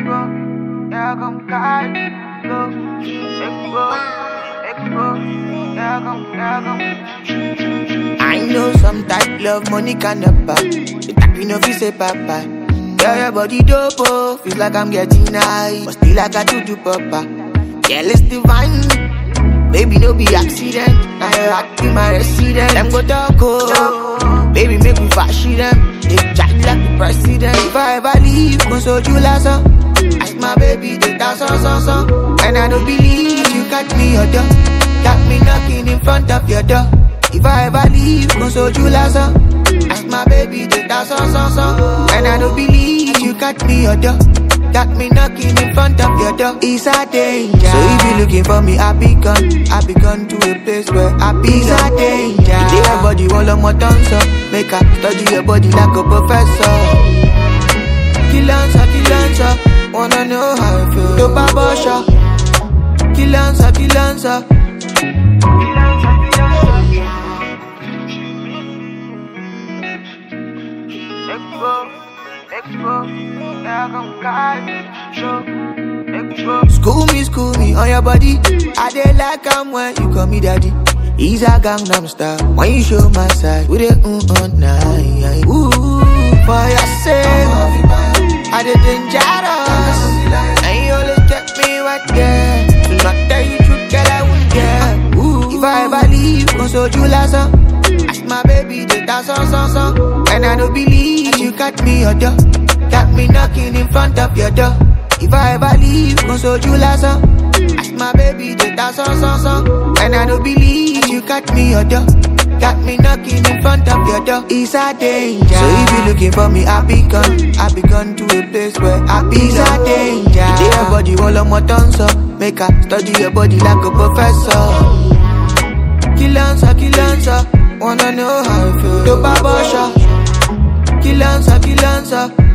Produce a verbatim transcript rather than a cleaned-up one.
Expo, yeah, come card, go. Expo, Expo, yeah, come, yeah, come. I know some type love money can't buy. The type you know fi say papa. Yeah, your body dope, oh, feels like I'm getting high, but still I got to do papa. Yeah, let's divine. Baby, no be accident. I rock in my resident. Them go talk, oh. Baby, make me fashy them. They chat like the president. If I ever leave, go so you last up. Ask my baby, they dance on, on, on. And I don't believe you got me your door. Got me knocking in front of your door. If I ever leave, go so you last up. Ask my baby, they dance on, on, on. And I don't believe you got me your door. Got me knocking in front of your door. It's a danger. So if you looking for me, I be gone. I be gone to a place where I be. It's a danger. You take your body all on my tongue, so make her study your body like a professor. Kill answer, kill answer. Wanna know how I feel. Dope abortion. Kill answer, kill answer. Kill answer, kill answer. Expo, Expo, yeah, come card, show. Expo. School me, school me on your body. I dey like I'm when you call me daddy. He's a Gangnam Style. When you show my side, with it mm on night. Ooh, for your sake, I dey dangerous. And you always kept me right there. To not tell you truth, girl, I won't care. Ooh, if I ever leave, go so you last up. Ask my baby, they dance on, on, on. And I don't believe you got me your door. Got me knocking in front of your door. If I ever leave, go so you last up. Ask my baby, they dance on, on, on. And I don't believe you got me your door. Got me knocking in front of your door. It's a danger. So if you looking for me, I be gone. I be gone to a place where I be. It's a danger. You take your body all on my tongue, so make her study your body like a professor. Kill answer, kill answer. Wanna know how I feel. Dope abortion. Kill answer, kill answer.